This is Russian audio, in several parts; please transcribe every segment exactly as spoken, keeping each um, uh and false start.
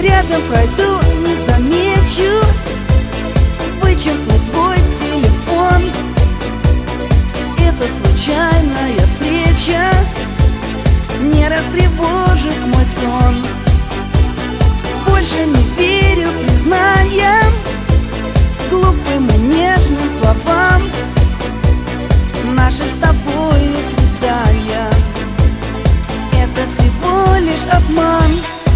Рядом пройду, не замечу, вычеркну твой телефон. Это случайная встреча не растревожит мой сон. Больше не верю признаниям, глупым и нежным словам. Наши с тобой свидания — это всего лишь обман.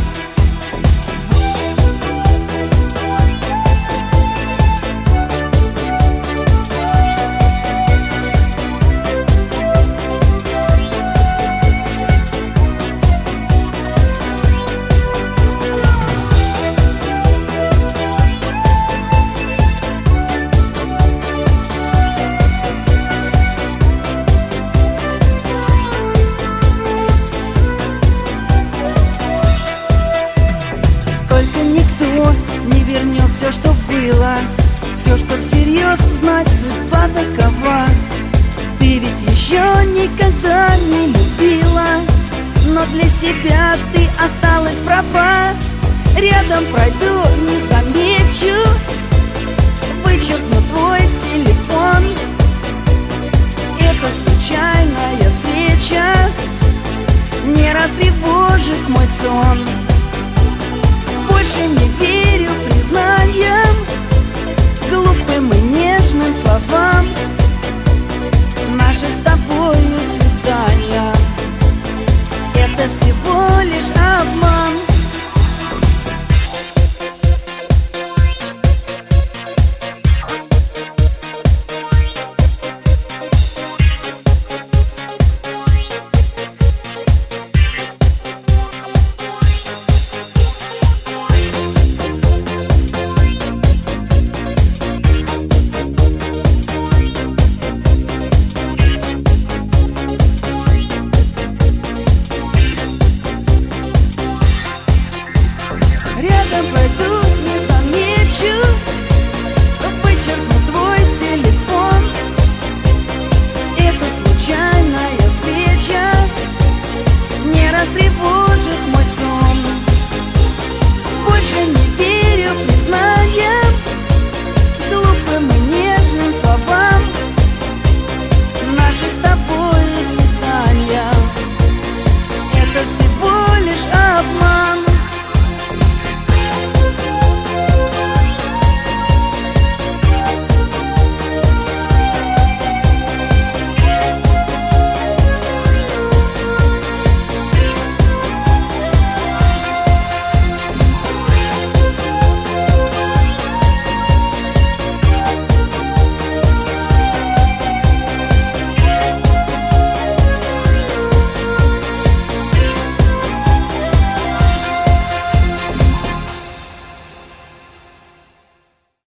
Не вернет все, что было, все, что всерьез знать, судьба такова. Ты ведь еще никогда не любила, но для себя ты осталась права. Рядом пройду, не замечу, вычеркну твой телефон. Это случайная встреча не растревожит мой сон. Больше не верю признаниям, глупым и нежным словам. Наши с тобою свидания — это всего лишь обман. Рядом пройду, не замечу, вычеркну твой телефон. Это случайная встреча не растревожит